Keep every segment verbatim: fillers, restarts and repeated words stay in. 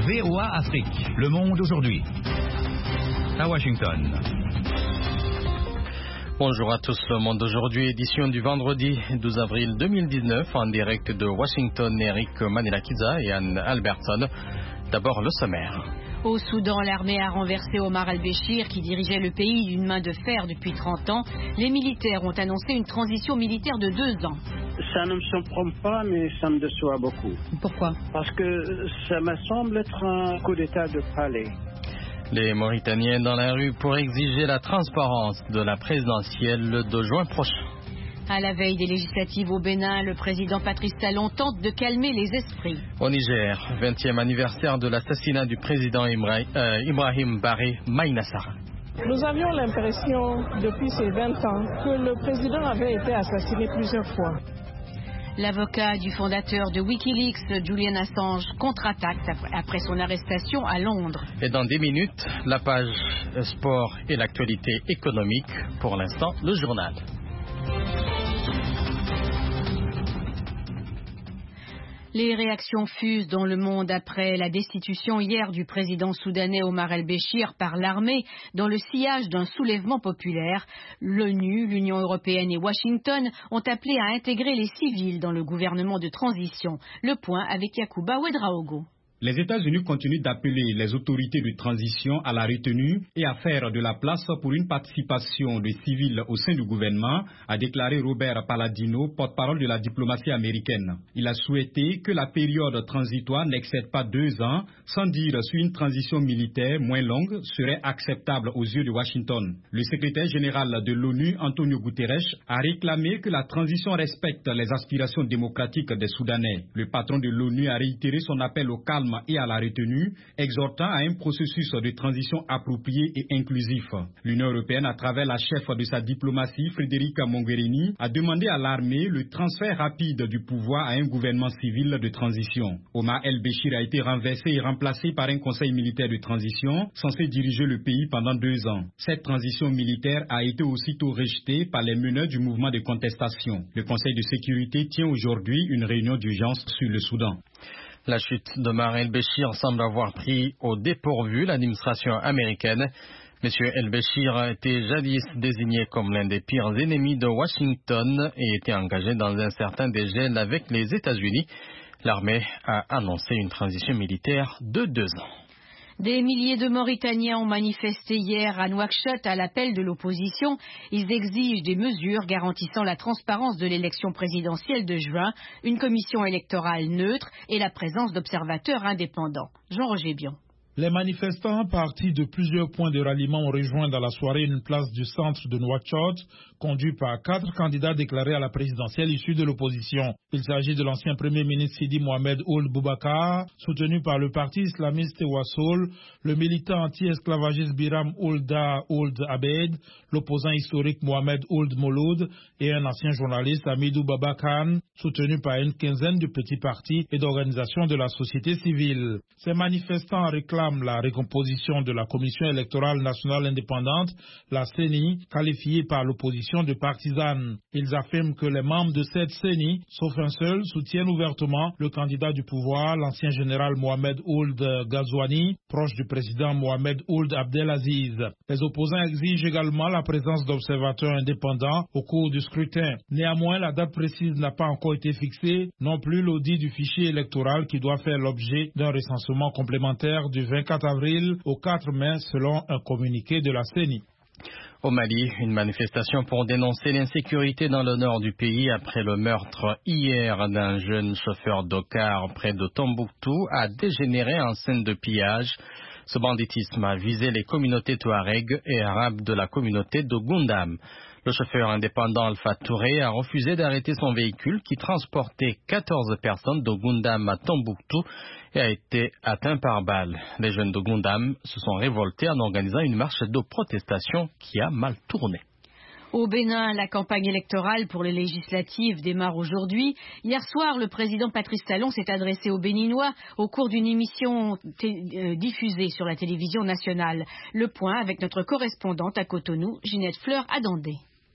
V O A Afrique, Le Monde aujourd'hui. À Washington. Bonjour à tous, Le Monde aujourd'hui, édition du vendredi douze avril deux mille dix-neuf, en direct de Washington, Eric Manelakiza et Anne Albertson. D'abord le sommaire. Au Soudan, l'armée a renversé Omar al-Béchir qui dirigeait le pays d'une main de fer depuis trente ans. Les militaires ont annoncé une transition militaire de deux ans. Ça ne me surprend pas, mais ça me déçoit beaucoup. Pourquoi? Parce que ça me semble être un coup d'état de palais. Les Mauritaniens dans la rue pour exiger la transparence de la présidentielle de juin prochain. À la veille des législatives au Bénin, le président Patrice Talon tente de calmer les esprits. Au Niger, vingtième anniversaire de l'assassinat du président Ibra- euh, Ibrahim Baré Maïnassara. Nous avions l'impression, depuis ces vingt ans, que le président avait été assassiné plusieurs fois. L'avocat du fondateur de Wikileaks, Julian Assange, contre-attaque après son arrestation à Londres. Et dans dix minutes, la page sport et l'actualité économique. Pour l'instant, le journal. Les réactions fusent dans le monde après la destitution hier du président soudanais Omar el-Béchir par l'armée dans le sillage d'un soulèvement populaire. L'ONU, l'Union européenne et Washington ont appelé à intégrer les civils dans le gouvernement de transition. Le point avec Yacouba Ouedraogo. Les États-Unis continuent d'appeler les autorités de transition à la retenue et à faire de la place pour une participation des civils au sein du gouvernement, a déclaré Robert Palladino, porte-parole de la diplomatie américaine. Il a souhaité que la période transitoire n'excède pas deux ans, sans dire si une transition militaire moins longue serait acceptable aux yeux de Washington. Le secrétaire général de l'ONU, Antonio Guterres, a réclamé que la transition respecte les aspirations démocratiques des Soudanais. Le patron de l'ONU a réitéré son appel au calme et à la retenue, exhortant à un processus de transition approprié et inclusif. L'Union européenne, à travers la chef de sa diplomatie, Federica Mogherini, a demandé à l'armée le transfert rapide du pouvoir à un gouvernement civil de transition. Omar el-Béchir a été renversé et remplacé par un conseil militaire de transition censé diriger le pays pendant deux ans. Cette transition militaire a été aussitôt rejetée par les meneurs du mouvement de contestation. Le Conseil de sécurité tient aujourd'hui une réunion d'urgence sur le Soudan. La chute d'Omar el-Béchir semble avoir pris au dépourvu l'administration américaine. Monsieur el-Béchir a été jadis désigné comme l'un des pires ennemis de Washington et était engagé dans un certain dégel avec les États-Unis. L'armée a annoncé une transition militaire de deux ans. Des milliers de Mauritaniens ont manifesté hier à Nouakchott à l'appel de l'opposition. Ils exigent des mesures garantissant la transparence de l'élection présidentielle de juin, une commission électorale neutre et la présence d'observateurs indépendants. Jean-Roger Bion. Les manifestants partis de plusieurs points de ralliement ont rejoint dans la soirée une place du centre de Nouakchott, conduit par quatre candidats déclarés à la présidentielle issus de l'opposition. Il s'agit de l'ancien premier ministre Sidi Mohamed Ould Boubacar, soutenu par le parti islamiste Wassoul, le militant anti-esclavagiste Biram Oulda Ould Abed, l'opposant historique Mohamed Ould Mouloud et un ancien journaliste Hamidou Babakan, soutenu par une quinzaine de petits partis et d'organisations de la société civile. Ces manifestants réclament la recomposition de la Commission électorale nationale indépendante, la C E N I, qualifiée par l'opposition de partisane. Ils affirment que les membres de cette C E N I, sauf un seul, soutiennent ouvertement le candidat du pouvoir, l'ancien général Mohamed Ould Ghazouani, proche du président Mohamed Ould Abdelaziz. Les opposants exigent également la présence d'observateurs indépendants au cours du scrutin. Néanmoins, la date précise n'a pas encore été fixée, non plus l'audit du fichier électoral qui doit faire l'objet d'un recensement complémentaire du vingt-quatre avril au quatre mai selon un communiqué de la C E N I. Au Mali, une manifestation pour dénoncer l'insécurité dans le nord du pays après le meurtre hier d'un jeune chauffeur d'Okar près de Tombouctou a dégénéré en scène de pillage. Ce banditisme a visé les communautés touareg et arabes de la communauté de Goundam. Le chauffeur indépendant Alpha Touré a refusé d'arrêter son véhicule qui transportait quatorze personnes de Goundam à Tombouctou et a été atteint par balle. Les jeunes de Goundam se sont révoltés en organisant une marche de protestation qui a mal tourné. Au Bénin, la campagne électorale pour les législatives démarre aujourd'hui. Hier soir, le président Patrice Talon s'est adressé aux Béninois au cours d'une émission euh, diffusée sur la télévision nationale. Le point avec notre correspondante à Cotonou, Ginette Fleur Adandé.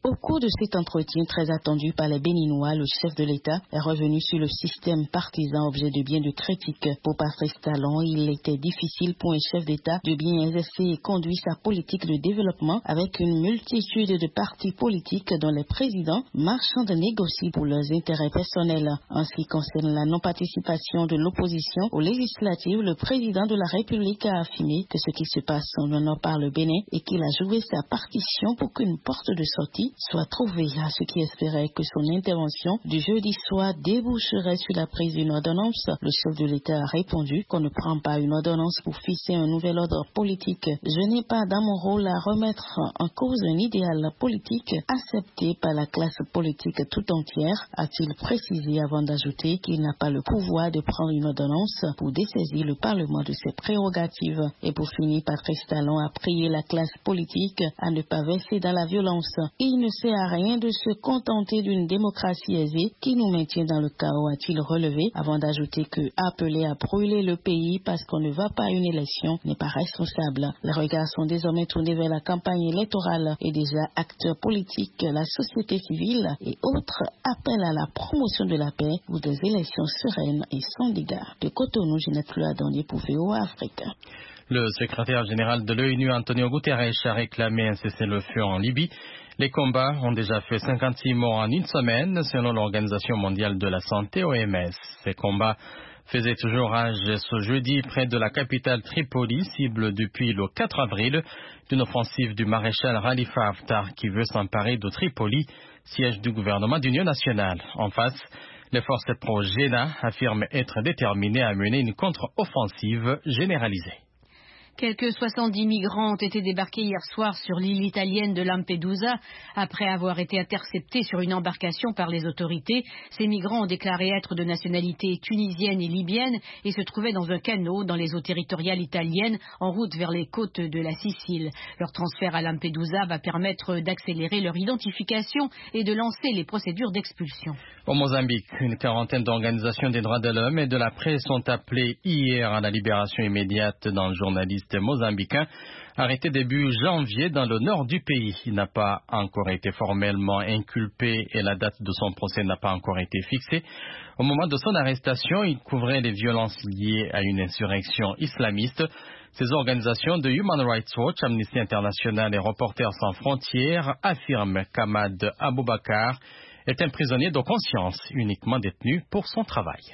Au cours de cet entretien très attendu par les Béninois, le chef de l'État est revenu sur le système partisan, objet de bien de critiques. Pour Patrice Talon, il était difficile pour un chef d'État de bien exercer et conduire sa politique de développement avec une multitude de partis politiques dont les présidents marchandent négocient pour leurs intérêts personnels. En ce qui concerne la non-participation de l'opposition aux législatives, le président de la République a affirmé que ce qui se passe en honneur par le Bénin et qu'il a joué sa partition pour qu'une porte de sortie soit trouvée. À ceux qui espéraient que son intervention du jeudi soir déboucherait sur la prise d'une ordonnance, le chef de l'État a répondu qu'on ne prend pas une ordonnance pour fixer un nouvel ordre politique. Je n'ai pas dans mon rôle à remettre en cause un idéal politique accepté par la classe politique tout entière, a-t-il précisé avant d'ajouter qu'il n'a pas le pouvoir de prendre une ordonnance pour dessaisir le Parlement de ses prérogatives. Et pour finir, Patrice Talon a prié la classe politique à ne pas verser dans la violence. Il ne sert à rien de se contenter d'une démocratie aisée qui nous maintient dans le chaos, a-t-il relevé, avant d'ajouter que appeler à brûler le pays parce qu'on ne va pas à une élection n'est pas responsable. Les regards sont désormais tournés vers la campagne électorale et déjà acteurs politiques, la société civile et autres appellent à la promotion de la paix ou des élections sereines et sans dégâts. De Cotonou, Ginette Flouadonnier pour V O A Afrique. Le secrétaire général de l'ONU, Antonio Guterres, a réclamé un cessez-le-feu en Libye. Les combats ont déjà fait cinquante-six morts en une semaine, selon l'Organisation mondiale de la santé, O M S. Ces combats faisaient toujours rage ce jeudi près de la capitale Tripoli, cible depuis le quatre avril d'une offensive du maréchal Khalifa Haftar qui veut s'emparer de Tripoli, siège du gouvernement d'union nationale. En face, les forces pro-Jena affirment être déterminées à mener une contre-offensive généralisée. Quelques soixante-dix migrants ont été débarqués hier soir sur l'île italienne de Lampedusa après avoir été interceptés sur une embarcation par les autorités. Ces migrants ont déclaré être de nationalité tunisienne et libyenne et se trouvaient dans un canot dans les eaux territoriales italiennes en route vers les côtes de la Sicile. Leur transfert à Lampedusa va permettre d'accélérer leur identification et de lancer les procédures d'expulsion. Au Mozambique, une quarantaine d'organisations des droits de l'homme et de la presse sont appelées hier à la libération immédiate d'un journaliste mozambicain arrêté début janvier dans le nord du pays. Il n'a pas encore été formellement inculpé et la date de son procès n'a pas encore été fixée. Au moment de son arrestation, il couvrait les violences liées à une insurrection islamiste. Ces organisations de Human Rights Watch, Amnesty International et Reporters sans frontières affirment qu'Ahmad Aboubakar est un prisonnier de conscience uniquement détenu pour son travail.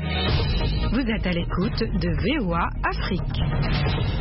Vous êtes à l'écoute de V O A Afrique.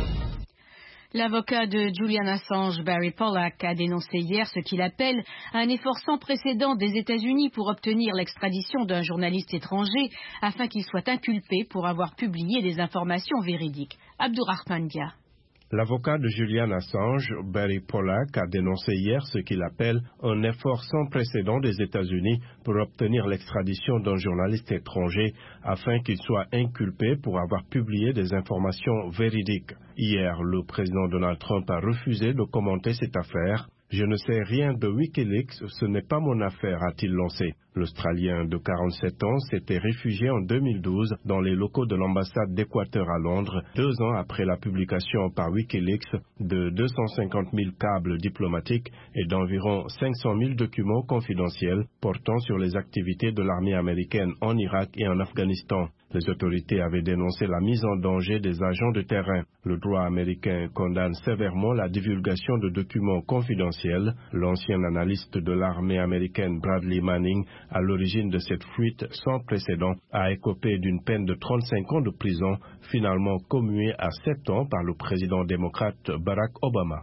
L'avocat de Julian Assange, Barry Pollack, a dénoncé hier ce qu'il appelle un effort sans précédent des États-Unis pour obtenir l'extradition d'un journaliste étranger afin qu'il soit inculpé pour avoir publié des informations véridiques. Abdourahmane Dia. L'avocat de Julian Assange, Barry Pollack, a dénoncé hier ce qu'il appelle un effort sans précédent des États-Unis pour obtenir l'extradition d'un journaliste étranger afin qu'il soit inculpé pour avoir publié des informations véridiques. Hier, le président Donald Trump a refusé de commenter cette affaire. « Je ne sais rien de Wikileaks, ce n'est pas mon affaire », a-t-il lancé. L'Australien de quarante-sept ans s'était réfugié en deux mille douze dans les locaux de l'ambassade d'Équateur à Londres, deux ans après la publication par Wikileaks de deux cent cinquante mille câbles diplomatiques et d'environ cinq cent mille documents confidentiels portant sur les activités de l'armée américaine en Irak et en Afghanistan. Les autorités avaient dénoncé la mise en danger des agents de terrain. Le droit américain condamne sévèrement la divulgation de documents confidentiels. L'ancien analyste de l'armée américaine Bradley Manning, à l'origine de cette fuite sans précédent, a écopé d'une peine de trente-cinq ans de prison, finalement commuée à sept ans par le président démocrate Barack Obama.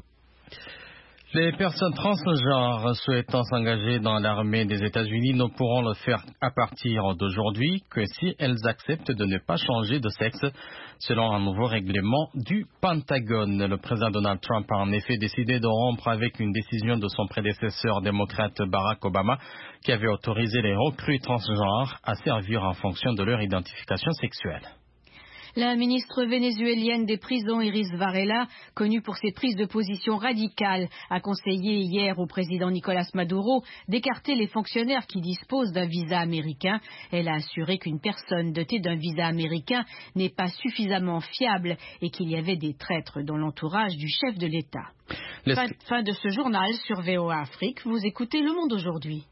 Les personnes transgenres souhaitant s'engager dans l'armée des États-Unis ne pourront le faire à partir d'aujourd'hui que si elles acceptent de ne pas changer de sexe, selon un nouveau règlement du Pentagone. Le président Donald Trump a en effet décidé de rompre avec une décision de son prédécesseur démocrate Barack Obama, qui avait autorisé les recrues transgenres à servir en fonction de leur identification sexuelle. La ministre vénézuélienne des prisons, Iris Varela, connue pour ses prises de position radicales, a conseillé hier au président Nicolás Maduro d'écarter les fonctionnaires qui disposent d'un visa américain. Elle a assuré qu'une personne dotée d'un visa américain n'est pas suffisamment fiable et qu'il y avait des traîtres dans l'entourage du chef de l'État. Les... Fin, fin de ce journal sur V O A Afrique. Vous écoutez Le Monde aujourd'hui.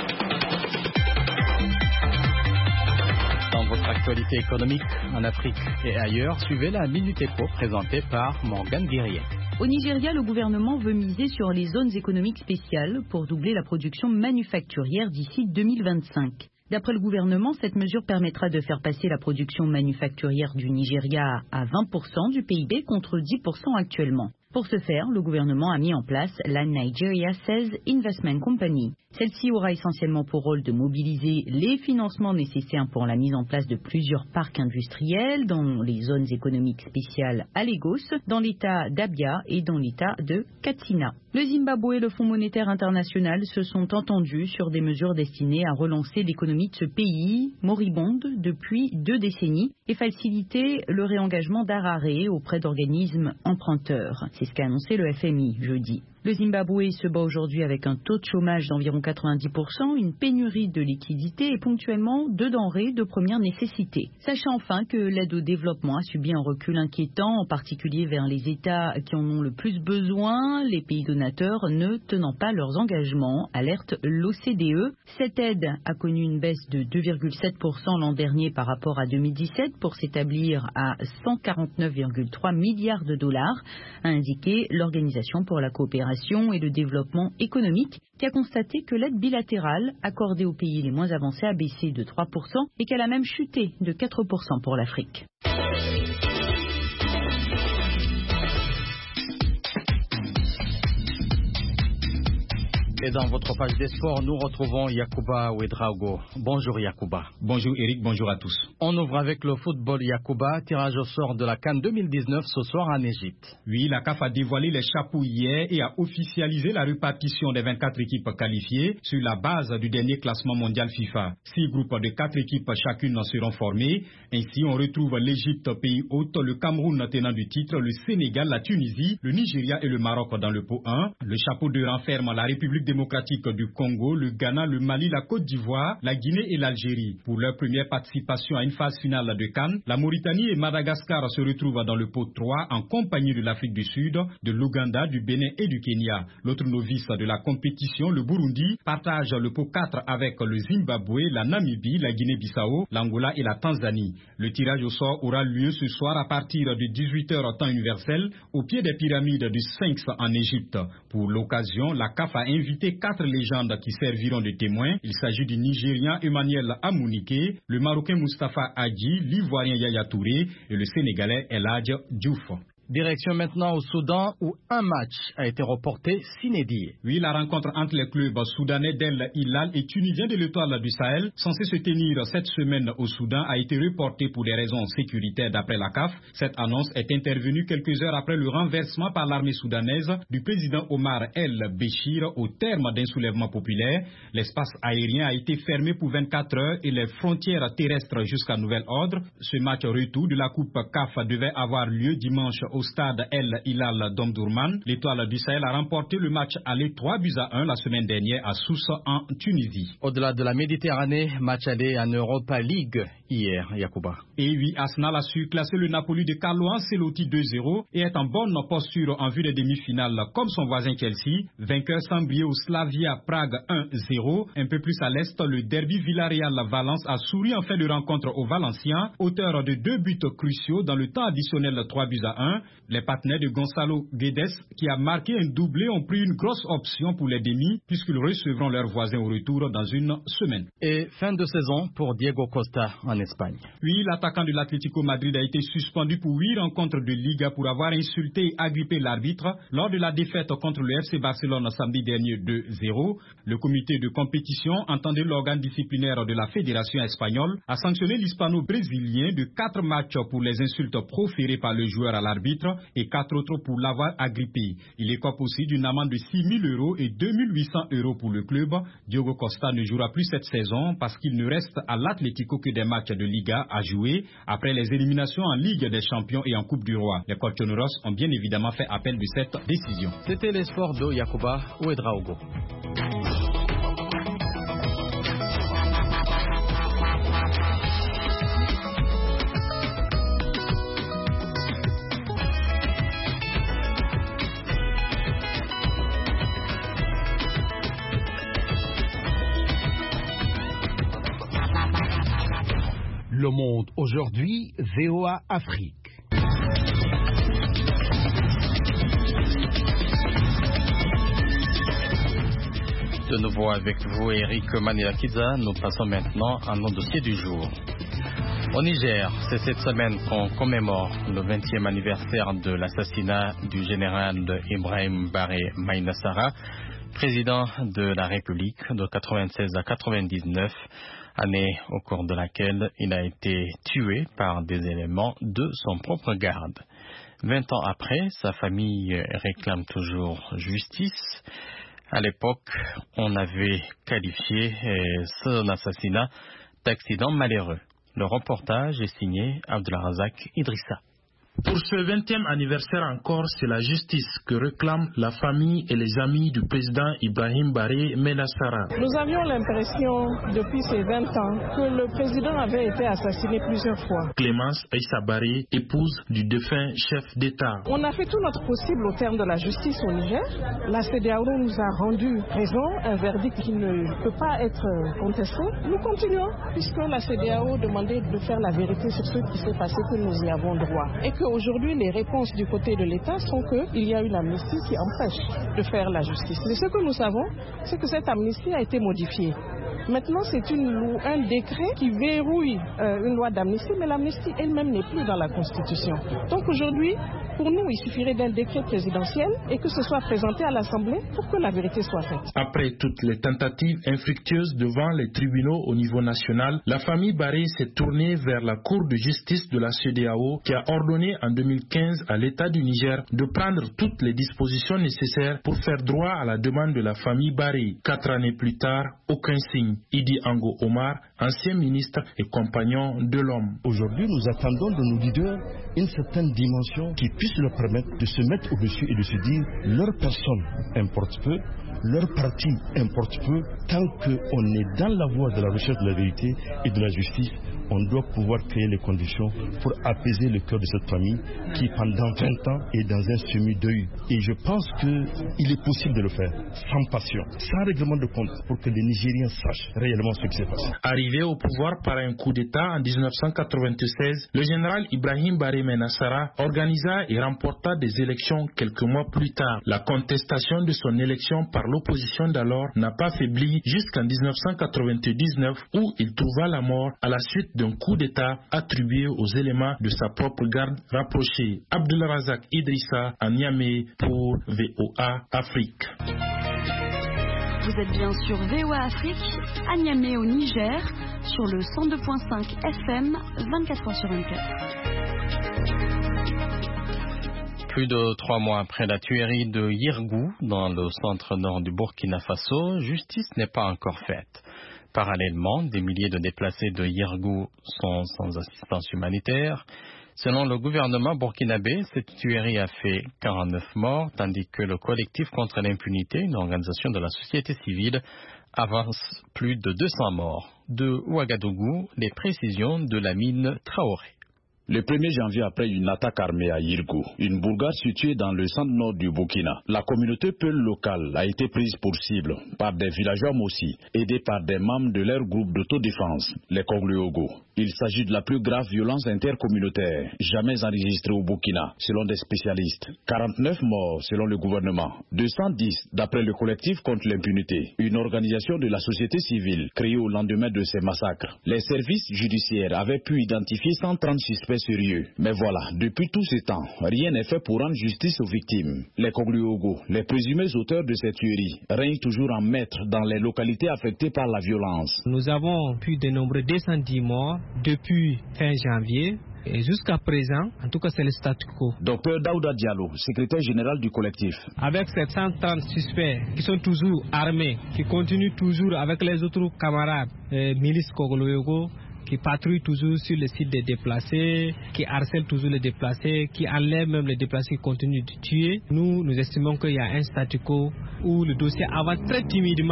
Dans votre actualité économique en Afrique et ailleurs, suivez la Minute Éco présentée par Morgane Guerrier. Au Nigeria, le gouvernement veut miser sur les zones économiques spéciales pour doubler la production manufacturière d'ici deux mille vingt-cinq. D'après le gouvernement, cette mesure permettra de faire passer la production manufacturière du Nigeria à vingt pour cent du P I B contre dix pour cent actuellement. Pour ce faire, le gouvernement a mis en place la Nigeria seize Investment Company. Celle-ci aura essentiellement pour rôle de mobiliser les financements nécessaires pour la mise en place de plusieurs parcs industriels dans les zones économiques spéciales à Lagos, dans l'état d'Abia et dans l'état de Katsina. Le Zimbabwe et le Fonds monétaire international se sont entendus sur des mesures destinées à relancer l'économie de ce pays, moribonde depuis deux décennies, et faciliter le réengagement d'Harare auprès d'organismes emprunteurs. C'est ce qu'a annoncé le F M I jeudi. Le Zimbabwe se bat aujourd'hui avec un taux de chômage d'environ quatre-vingt-dix pour cent, une pénurie de liquidités et ponctuellement de denrées de première nécessité. Sachez enfin que l'aide au développement a subi un recul inquiétant, en particulier vers les États qui en ont le plus besoin, les pays donateurs ne tenant pas leurs engagements, alerte l'O C D E. Cette aide a connu une baisse de deux virgule sept pour cent l'an dernier par rapport à deux mille dix-sept pour s'établir à cent quarante-neuf virgule trois milliards de dollars, a indiqué l'Organisation pour la coopération et le développement économique, qui a constaté que l'aide bilatérale accordée aux pays les moins avancés a baissé de trois pour cent et qu'elle a même chuté de quatre pour cent pour l'Afrique. Et dans votre page des sports, nous retrouvons Yacouba Ouedraogo. Bonjour Yacouba. Bonjour Eric, bonjour à tous. On ouvre avec le football Yacouba, tirage au sort de la CAN deux mille dix-neuf ce soir en Égypte. Oui, la C A F a dévoilé les chapeaux hier et a officialisé la répartition des vingt-quatre équipes qualifiées sur la base du dernier classement mondial FIFA. Six groupes de quatre équipes chacune seront formés. Ainsi, on retrouve l'Égypte, pays hôte, le Cameroun tenant du titre, le Sénégal, la Tunisie, le Nigeria et le Maroc dans le pot un. Le chapeau deux renferme la République démocratique du Congo, le Ghana, le Mali, la Côte d'Ivoire, la Guinée et l'Algérie. Pour leur première participation à une phase finale de CAN, la Mauritanie et Madagascar se retrouvent dans le pot trois en compagnie de l'Afrique du Sud, de l'Ouganda, du Bénin et du Kenya. L'autre novice de la compétition, le Burundi, partage le pot quatre avec le Zimbabwe, la Namibie, la Guinée-Bissau, l'Angola et la Tanzanie. Le tirage au sort aura lieu ce soir à partir de dix-huit heures temps universel au pied des pyramides du Sphinx en Égypte. Pour l'occasion, la C A F a invité quatre légendes qui serviront de témoins. Il s'agit du Nigérian Emmanuel Amounike, le Marocain Mustafa Hadji, l'Ivoirien Yaya Touré et le Sénégalais El Hadj Diouf. Direction maintenant au Soudan où un match a été reporté sine die. Oui, la rencontre entre les clubs soudanais d'El Hilal et tunisien de l'Étoile du Sahel, censée se tenir cette semaine au Soudan, a été reportée pour des raisons sécuritaires d'après la C A F. Cette annonce est intervenue quelques heures après le renversement par l'armée soudanaise du président Omar El Béchir au terme d'un soulèvement populaire. L'espace aérien a été fermé pour vingt-quatre heures et les frontières terrestres jusqu'à nouvel ordre. Ce match retour de la Coupe C A F devait avoir lieu dimanche au Au stade El Hilal d'Omdurman. L'Étoile du Sahel a remporté le match aller trois buts à un la semaine dernière à Sousse en Tunisie. Au-delà de la Méditerranée, match aller en Europa League hier, Yacouba. Et oui, Arsenal a su classer le Napoli de Carlo Ancelotti deux zéro et est en bonne posture en vue des demi-finales comme son voisin Chelsea. Vainqueur sans briller au Slavia Prague un zéro. Un peu plus à l'est, le derby Villarreal-Valence a souri en fin de rencontre aux Valenciens, auteur de deux buts cruciaux dans le temps additionnel trois buts à un. Les partenaires de Gonçalo Guedes, qui a marqué un doublé, ont pris une grosse option pour les demi, puisqu'ils recevront leurs voisins au retour dans une semaine. Et fin de saison pour Diego Costa en Espagne. Oui, l'attaquant de l'Atlético Madrid a été suspendu pour huit rencontres de Liga pour avoir insulté et agrippé l'arbitre lors de la défaite contre le F C Barcelone samedi dernier deux zéro. Le comité de compétition, entendait l'organe disciplinaire de la Fédération espagnole, a sanctionné l'hispano-brésilien de quatre matchs pour les insultes proférées par le joueur à l'arbitre et quatre autres pour l'avoir agrippé. Il écope aussi d'une amende de six mille euros et deux mille huit cents euros pour le club. Diogo Costa ne jouera plus cette saison parce qu'il ne reste à l'Atlético que des matchs de Liga à jouer après les éliminations en Ligue des Champions et en Coupe du Roi. Les Colchoneros ont bien évidemment fait appel de cette décision. C'était les sports de Yacouba Ouedraogo. Le Monde aujourd'hui, V O A Afrique. De nouveau avec vous, Eric Manilakiza. Nous passons maintenant à nos dossiers du jour. Au Niger, c'est cette semaine qu'on commémore le vingtième anniversaire de l'assassinat du général Ibrahim Baré Maïnassara, président de la République de quatre-vingt-seize à quatre-vingt-dix-neuf, année au cours de laquelle il a été tué par des éléments de son propre garde. Vingt ans après, sa famille réclame toujours justice. À l'époque, on avait qualifié son assassinat d'accident malheureux. Le reportage est signé Abdelrazak Idrissa. Pour ce vingtième anniversaire encore, c'est la justice que réclament la famille et les amis du président Ibrahim Baré Maïnassara. Nous avions l'impression, depuis ces vingt ans, que le président avait été assassiné plusieurs fois. Clémence Aïssa Baré, épouse du défunt chef d'État. On a fait tout notre possible au terme de la justice au Niger. La C E D E A O nous a rendu raison, un verdict qui ne peut pas être contesté. Nous continuons, puisque la C E D E A O demandait de faire la vérité sur ce qui s'est passé, que nous y avons droit. Et que aujourd'hui, les réponses du côté de l'État sont qu'il y a une amnistie qui empêche de faire la justice. Mais ce que nous savons, c'est que cette amnistie a été modifiée. Maintenant, c'est une, un décret qui verrouille euh, une loi d'amnistie, mais l'amnistie elle-même n'est plus dans la Constitution. Donc aujourd'hui, pour nous, il suffirait d'un décret présidentiel et que ce soit présenté à l'Assemblée pour que la vérité soit faite. Après toutes les tentatives infructueuses devant les tribunaux au niveau national, la famille Baré s'est tournée vers la Cour de justice de la C E D E A O qui a ordonné en deux mille quinze à l'État du Niger de prendre toutes les dispositions nécessaires pour faire droit à la demande de la famille Baré. Quatre années plus tard, aucun signe. Idi Ango Omar, ancien ministre et compagnon de l'homme. Aujourd'hui, nous attendons de nos leaders une certaine dimension qui puisse leur permettre de se mettre au-dessus et de se dire leur personne importe peu, leur parti importe peu, tant qu'on est dans la voie de la recherche de la vérité et de la justice. On doit pouvoir créer les conditions pour apaiser le cœur de cette famille qui, pendant vingt ans, est dans un semi-deuil. Et je pense qu'il est possible de le faire sans passion, sans règlement de compte, pour que les Nigériens sachent réellement ce qui s'est passé. Arrivé au pouvoir par un coup d'État en dix-neuf cent quatre-vingt-seize, le général Ibrahim Baré Maïnassara organisa et remporta des élections quelques mois plus tard. La contestation de son élection par l'opposition d'alors n'a pas faibli jusqu'en dix-neuf cent quatre-vingt-dix-neuf où il trouva la mort à la suite d'un coup d'État attribué aux éléments de sa propre garde rapprochée. Abdelrazak Idrissa à Niamey pour V O A Afrique. Vous êtes bien sur V O A Afrique, à Niamey au Niger, sur le cent deux virgule cinq F M, vingt-quatre heures sur vingt-quatre. Plus de trois mois après la tuerie de Yirgou, dans le centre-nord du Burkina Faso, justice n'est pas encore faite. Parallèlement, des milliers de déplacés de Yirgou sont sans assistance humanitaire. Selon le gouvernement burkinabé, cette tuerie a fait quarante-neuf morts, tandis que le collectif contre l'impunité, une organisation de la société civile, avance plus de deux cents morts. De Ouagadougou, les précisions de Lamine Traoré. Le premier janvier, après une attaque armée à Yirgou, une bourgade située dans le centre-nord du Burkina, la communauté Peul locale a été prise pour cible par des villageois Mossi, aidés par des membres de leur groupe d'autodéfense, les Kogluogo. Il s'agit de la plus grave violence intercommunautaire jamais enregistrée au Burkina, selon des spécialistes. quarante-neuf morts selon le gouvernement, deux cent dix d'après le collectif contre l'impunité, une organisation de la société civile créée au lendemain de ces massacres. Les services judiciaires avaient pu identifier cent trente suspects sérieux. Mais voilà, depuis tout ce temps, rien n'est fait pour rendre justice aux victimes. Les Kogluogo, les présumés auteurs de cette tuerie, règnent toujours en maître dans les localités affectées par la violence. Nous avons pu dénombrer deux cent dix morts depuis fin janvier. Et jusqu'à présent, en tout cas, c'est le statu quo. Docteur Daouda Diallo, secrétaire général du collectif. Avec ces cent trente suspects qui sont toujours armés, qui continuent toujours avec les autres camarades, euh, milices Kogluogo, qui patrouillent toujours sur le site des déplacés, qui harcèlent toujours les déplacés, qui enlèvent même les déplacés qui continuent de tuer. Nous, nous estimons qu'il y a un statu quo où le dossier avance très timidement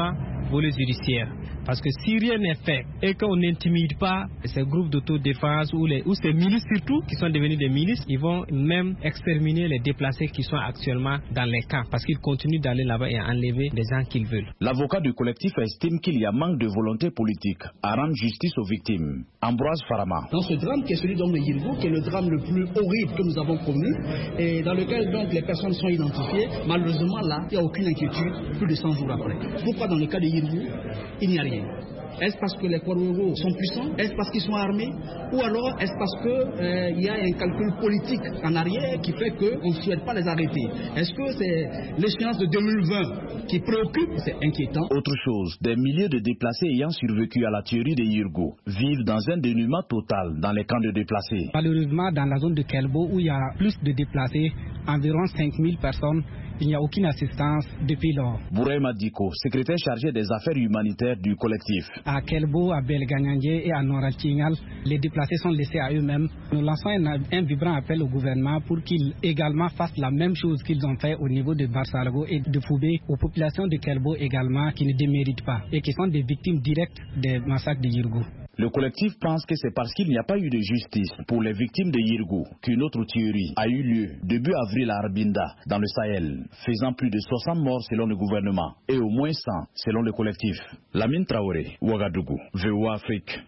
volet judiciaire. Parce que si rien n'est fait et qu'on n'intimide pas ces groupes d'autodéfense ou, les, ou ces milices surtout qui sont devenus des milices, ils vont même exterminer les déplacés qui sont actuellement dans les camps parce qu'ils continuent d'aller là-bas et enlever des gens qu'ils veulent. L'avocat du collectif estime qu'il y a manque de volonté politique à rendre justice aux victimes. Ambroise Farama. Dans ce drame qui est celui d'Homme de Yirgou, qui est le drame le plus horrible que nous avons connu, et dans lequel donc les personnes sont identifiées, malheureusement là, il n'y a aucune inquiétude plus de cent jours après. Pourquoi dans le cas de Yirgou, il n'y a rien? Est-ce parce que les Kouarouro sont puissants? Est-ce parce qu'ils sont armés? Ou alors est-ce parce qu'il euh, y a un calcul politique en arrière qui fait qu'on ne souhaite pas les arrêter? Est-ce que c'est l'échéance de deux mille vingt qui préoccupe? C'est inquiétant. Autre chose, des milliers de déplacés ayant survécu à la tuerie de Yirgou vivent dans un dénuement total dans les camps de déplacés. Malheureusement, dans la zone de Kelbo où il y a plus de déplacés, environ cinq mille personnes, il n'y a aucune assistance depuis lors. Bouraïma Diko, secrétaire chargé des affaires humanitaires du collectif. À Kelbo, à Belganyangé et à Noratingal, les déplacés sont laissés à eux-mêmes. Nous lançons un, un vibrant appel au gouvernement pour qu'il également fasse la même chose qu'ils ont fait au niveau de Barsalgo et de Foubé, aux populations de Kelbo également qui ne déméritent pas et qui sont des victimes directes des massacres de Yirgou. Le collectif pense que c'est parce qu'il n'y a pas eu de justice pour les victimes de Yirgou qu'une autre tuerie a eu lieu début avril à Arbinda, dans le Sahel, faisant plus de soixante morts selon le gouvernement et au moins cent selon le collectif. Lamine Traoré, Ouagadougou, V O A Afrique.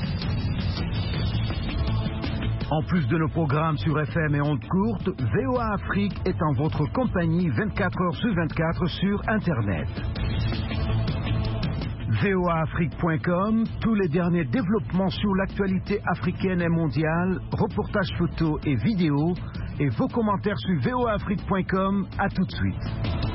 En plus de nos programmes sur F M et ondes courtes, V O A Afrique est en votre compagnie vingt-quatre heures sur vingt-quatre sur Internet. V O A Afrique point com, tous les derniers développements sur l'actualité africaine et mondiale, reportages photos et vidéos, et vos commentaires sur V O A Afrique point com. À tout de suite.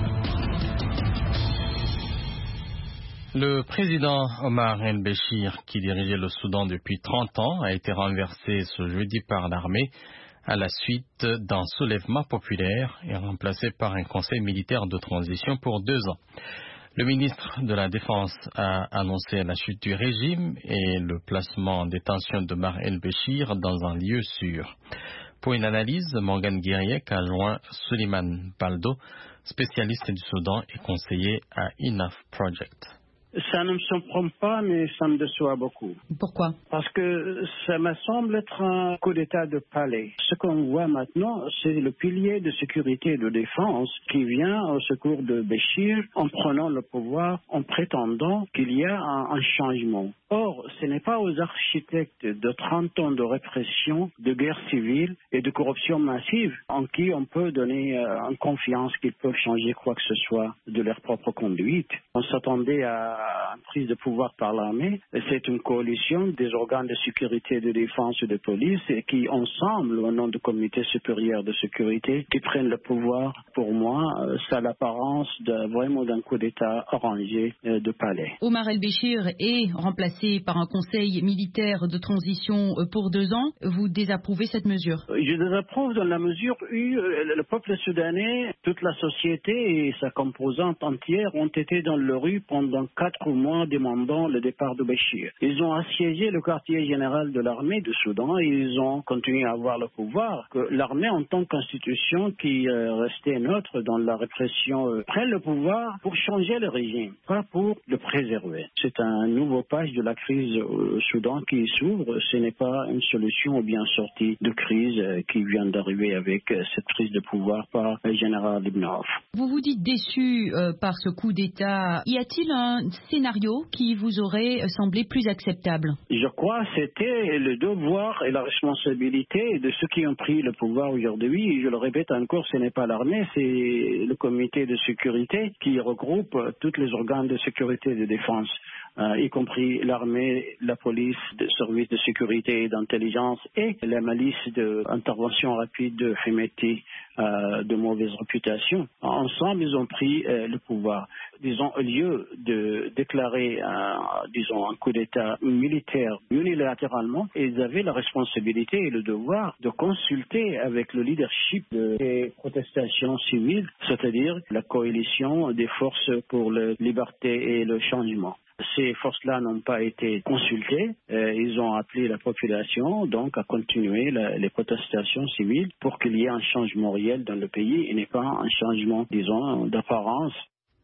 Le président Omar el-Béchir, qui dirigeait le Soudan depuis trente ans, a été renversé ce jeudi par l'armée à la suite d'un soulèvement populaire et remplacé par un conseil militaire de transition pour deux ans. Le ministre de la Défense a annoncé la chute du régime et le placement en détention de Omar el-Béchir dans un lieu sûr. Pour une analyse, Morgan Guiriec a joint Suleiman Baldo, spécialiste du Soudan et conseiller à Enough Project. Ça ne me surprend pas, mais ça me déçoit beaucoup. Pourquoi? Parce que ça me semble être un coup d'État de palais. Ce qu'on voit maintenant, c'est le pilier de sécurité et de défense qui vient au secours de Béchir en prenant le pouvoir, en prétendant qu'il y a un, un changement. Or, ce n'est pas aux architectes de trente ans de répression, de guerre civile et de corruption massive en qui on peut donner euh, une confiance qu'ils peuvent changer quoi que ce soit de leur propre conduite. On s'attendait à une prise de pouvoir par l'armée. C'est une coalition des organes de sécurité et de défense et de police et qui, ensemble, au nom du comité supérieur de sécurité, qui prennent le pouvoir. Pour moi, ça a l'apparence de, vraiment d'un coup d'État arrangé euh, de palais. Omar el-Béchir est remplacé par un conseil militaire de transition pour deux ans. Vous désapprouvez cette mesure? Je désapprouve dans la mesure où le peuple soudanais, toute la société et sa composante entière ont été dans la rue pendant quatre mois demandant le départ de Béchir. Ils ont assiégé le quartier général de l'armée du Soudan et ils ont continué à avoir le pouvoir. Que l'armée en tant qu'institution qui euh, restait neutre dans la répression euh, prenne le pouvoir pour changer le régime, pas pour le préserver. C'est un nouveau page de la crise au Soudan qui s'ouvre. Ce n'est pas une solution bien sortie de crise euh, qui vient d'arriver avec euh, cette prise de pouvoir par le général Ibn Auf. Vous vous dites déçu euh, par ce coup d'État. Y a-t-il un scénario qui vous aurait semblé plus acceptable? Je crois que c'était le devoir et la responsabilité de ceux qui ont pris le pouvoir aujourd'hui. Et je le répète encore, ce n'est pas l'armée, c'est le comité de sécurité qui regroupe tous les organes de sécurité et de défense. Euh, y compris l'armée, la police, le service de sécurité et d'intelligence et la malice d'intervention rapide de Hemeti euh, de mauvaise réputation. Ensemble, ils ont pris euh, le pouvoir. Disons, au lieu de déclarer un, disons, un coup d'État militaire unilatéralement, ils avaient la responsabilité et le devoir de consulter avec le leadership des protestations civiles, c'est-à-dire la coalition des forces pour la liberté et le changement. Ces forces-là n'ont pas été consultées. Euh, ils ont appelé la population donc à continuer la, les protestations civiles pour qu'il y ait un changement réel dans le pays et n'est pas un changement, disons, d'apparence.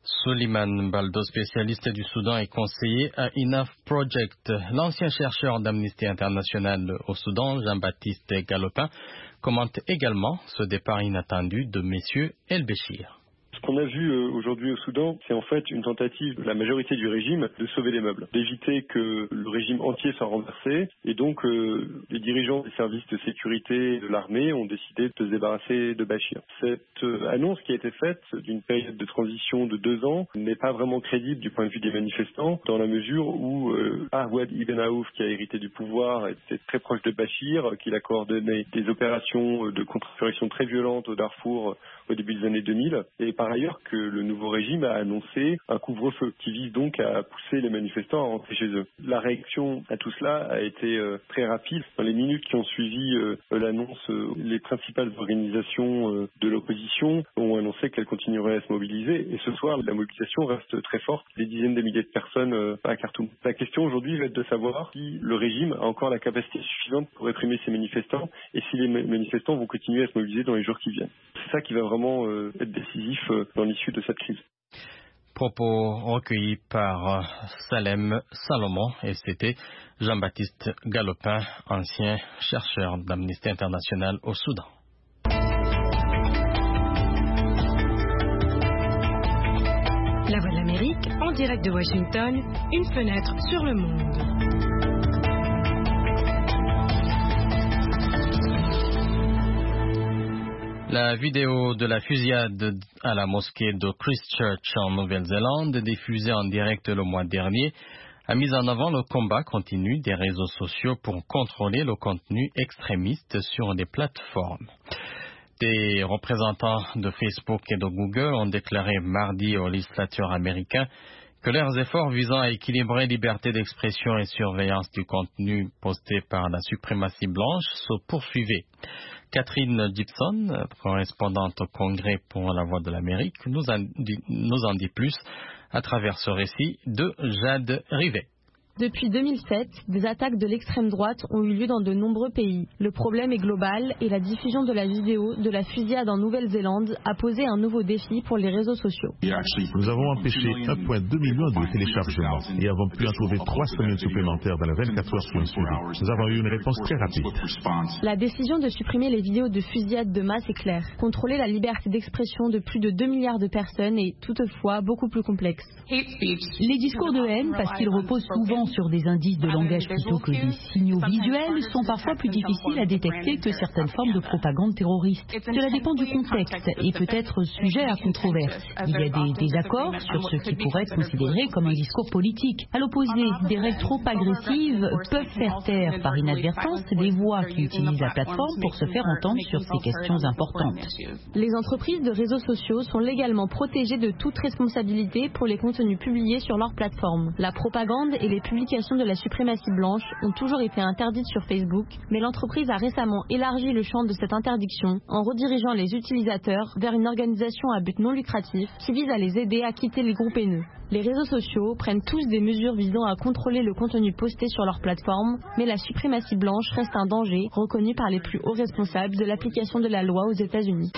Suleiman Baldo, spécialiste du Soudan et conseiller à Enough Project. L'ancien chercheur d'Amnesty International au Soudan, Jean-Baptiste Galopin, commente également ce départ inattendu de messieurs El-Béchir. Ce qu'on a vu euh, aujourd'hui au Soudan, c'est en fait une tentative de la majorité du régime de sauver les meubles, d'éviter que le régime entier soit renversé. Et donc, euh, les dirigeants des services de sécurité et de l'armée ont décidé de se débarrasser de Bachir. Cette euh, annonce qui a été faite d'une période de transition de deux ans n'est pas vraiment crédible du point de vue des manifestants, dans la mesure où euh, Ahwad Ibn Aouf, qui a hérité du pouvoir, était très proche de Bachir, qu'il a coordonné des opérations de contre-insurrection très violentes au Darfour au début des années deux mille. Et par ailleurs que le nouveau régime a annoncé un couvre-feu qui vise donc à pousser les manifestants à rentrer chez eux. La réaction à tout cela a été euh, très rapide. Dans les minutes qui ont suivi euh, l'annonce, euh, les principales organisations euh, de l'opposition ont annoncé qu'elles continueraient à se mobiliser. Et ce soir, la mobilisation reste très forte. Des dizaines de milliers de personnes euh, à Khartoum. La question aujourd'hui va être de savoir si le régime a encore la capacité suffisante pour réprimer ces manifestants et si les manifestants vont continuer à se mobiliser dans les jours qui viennent. C'est ça qui va vraiment euh, être décisif euh, dans l'issue de cette crise. Propos recueillis par Salem Salomon et c'était Jean-Baptiste Galopin, ancien chercheur d'Amnesty International au Soudan. La Voix de l'Amérique, en direct de Washington, une fenêtre sur le monde. La vidéo de la fusillade à la mosquée de Christchurch en Nouvelle-Zélande, diffusée en direct le mois dernier, a mis en avant le combat continu des réseaux sociaux pour contrôler le contenu extrémiste sur des plateformes. Des représentants de Facebook et de Google ont déclaré mardi au législateur américain que leurs efforts visant à équilibrer liberté d'expression et surveillance du contenu posté par la suprématie blanche se poursuivaient. Catherine Gibson, correspondante au Congrès pour la Voix de l'Amérique, nous en dit, nous en dit plus à travers ce récit de Jade Rivet. Depuis deux mille sept, des attaques de l'extrême droite ont eu lieu dans de nombreux pays. Le problème est global et la diffusion de la vidéo de la fusillade en Nouvelle-Zélande a posé un nouveau défi pour les réseaux sociaux. Nous avons empêché un virgule deux million de téléchargements et avons pu en trouver trois semaines supplémentaires dans les vingt-quatre heures qui ont suivi. Nous avons eu une réponse très rapide. La décision de supprimer les vidéos de fusillade de masse est claire. Contrôler la liberté d'expression de plus de deux milliards de personnes est toutefois beaucoup plus complexe. Les discours de haine, parce qu'ils reposent souvent sur des indices de langage plutôt que des signaux visuels, sont parfois plus difficiles à détecter que certaines formes de propagande terroriste. Cela dépend du contexte et peut être sujet à controverse. Il y a des désaccords sur ce qui pourrait être considéré comme un discours politique. À l'opposé, des règles trop agressives peuvent faire taire par inadvertance des voix qui utilisent la plateforme pour se faire entendre sur ces questions importantes. Les entreprises de réseaux sociaux sont légalement protégées de toute responsabilité pour les contenus publiés sur leur plateforme. La propagande et les publications de la suprématie blanche ont toujours été interdites sur Facebook, mais l'entreprise a récemment élargi le champ de cette interdiction en redirigeant les utilisateurs vers une organisation à but non lucratif qui vise à les aider à quitter les groupes haineux. Les réseaux sociaux prennent tous des mesures visant à contrôler le contenu posté sur leur plateforme, mais la suprématie blanche reste un danger reconnu par les plus hauts responsables de l'application de la loi aux États-Unis.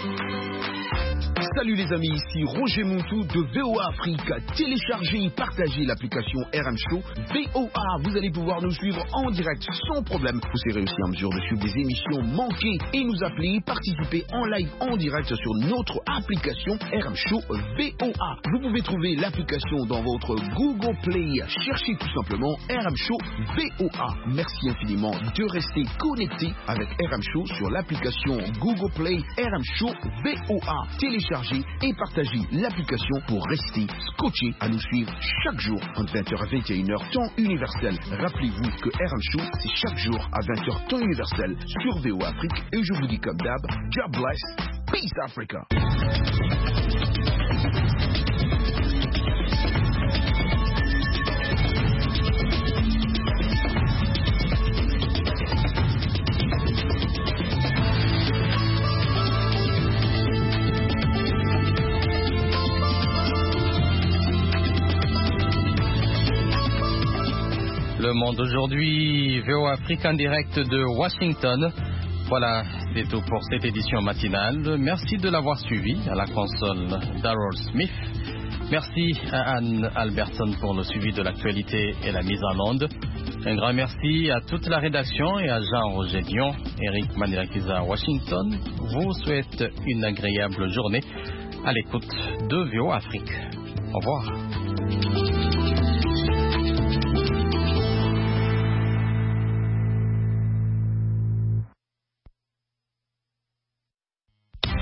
Salut les amis, ici Roger Montou de V O A Afrique. Téléchargez et partagez l'application R M Show V O A. Vous allez pouvoir nous suivre en direct sans problème. Vous serez aussi en mesure de suivre des émissions manquées et nous appeler, participer en live en direct sur notre application R M Show V O A. Vous pouvez trouver l'application dans votre Google Play. Cherchez tout simplement R M Show V O A. Merci infiniment de rester connecté avec R M Show sur l'application Google Play R M Show V O A. Téléchargez et partagez l'application pour rester scotché à nous suivre chaque jour entre vingt heures à vingt et une heures temps universel. Rappelez-vous que R M Show c'est chaque jour à vingt heures temps universel sur V O A Afrique et je vous dis comme d'hab, God bless, peace Africa. Le Monde aujourd'hui, V O A Afrique en direct de Washington. Voilà, c'est tout pour cette édition matinale. Merci de l'avoir suivi à la console Darrell Smith. Merci à Anne Albertson pour le suivi de l'actualité et la mise en onde. Un grand merci à toute la rédaction et à Jean-Roger Dion. Eric Manirakiza à Washington vous souhaite une agréable journée à l'écoute de V O Afrique. Au revoir.